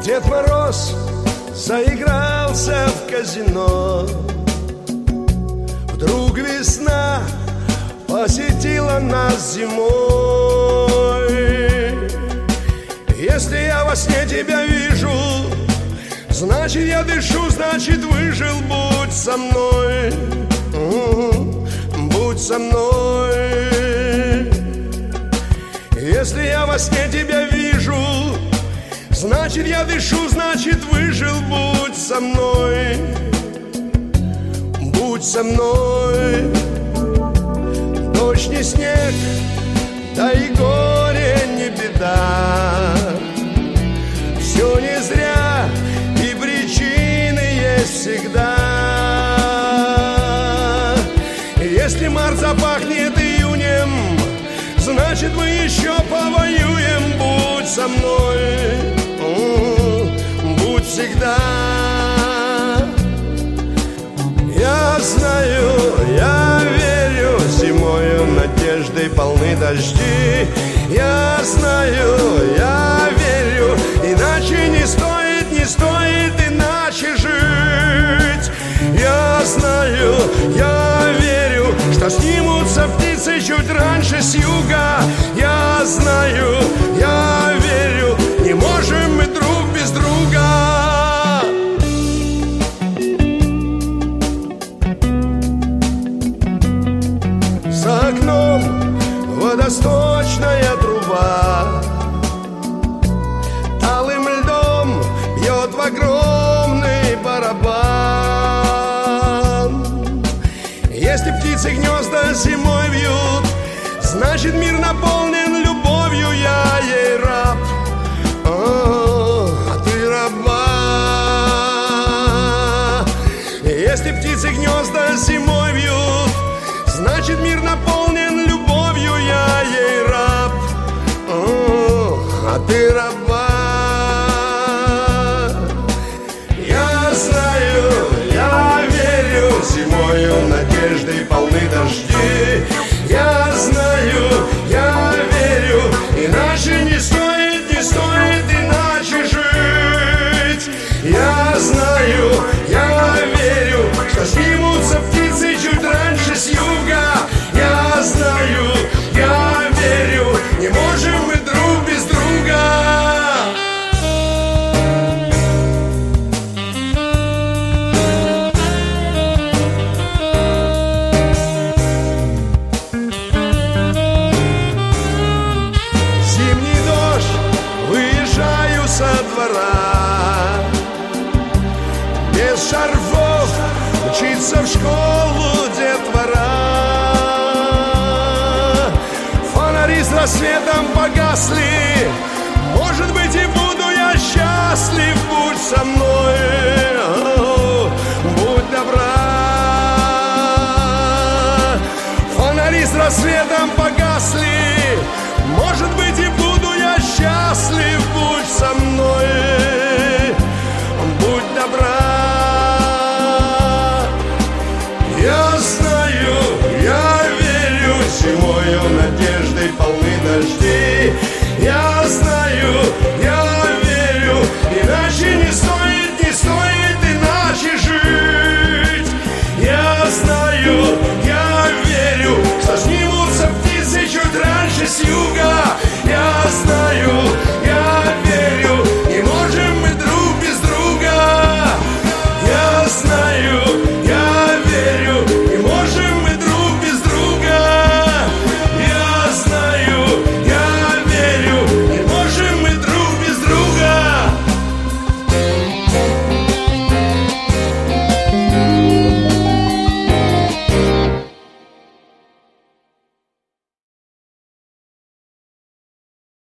Дед Мороз заигрался в казино. Вдруг весна посетила нас зимой. Если я во сне тебя вижу, значит я дышу, значит выжил. Будь со мной, будь со мной. Если я во сне тебя вижу, значит я дышу, значит выжил. Будь со мной, будь со мной. Дождь не снег, да и горе не беда. Все не зря, и причины есть всегда. Если март запахнет июнем, значит мы еще повоюем. Будь со мной, будь всегда. Я знаю, я верю, зимою надеждой полны дожди. Я знаю, я верю, иначе не стоит, не стоит иначе жить. Я знаю, я верю, что снимутся птицы чуть раньше с юга. Я знаю, я верю, не можем мы друг без друга. За окном водосточная труба талым льдом бьет в огромный барабан. Если птицы гнезда зимой вьют, значит мир наполнен любовью. Я ей раб, а ты раба. Если птицы гнезда зимой вьют, значит мир наполнен любовью. Я ей раб, а ты раба. Я знаю, я верю, зимою надеждой полны дожди. Я знаю, я верю, иначе не стоит, не стоит иначе жить. Я знаю, я верю, что снимутся птицы чуть раньше с юга. Я знаю, я верю, не можем мы друг без друга. Зимний дождь, выезжаю со двора. Без шарфов учиться в школу детвора. Фонари с рассветом погасли, может быть и буду я счастлив. Будь со мной, будь добра. Фонари с рассветом погасли, может быть и буду я счастлив. Будь со мной, будь добра. Я знаю, я верю, зимою надеждой полны дожди. Я знаю, я верю, иначе не стоит, не стоит иначе жить. Я знаю, я верю, что снимутся птицы чуть раньше с юга. Я знаю, я верю, не можем мы друг без друга. Я знаю,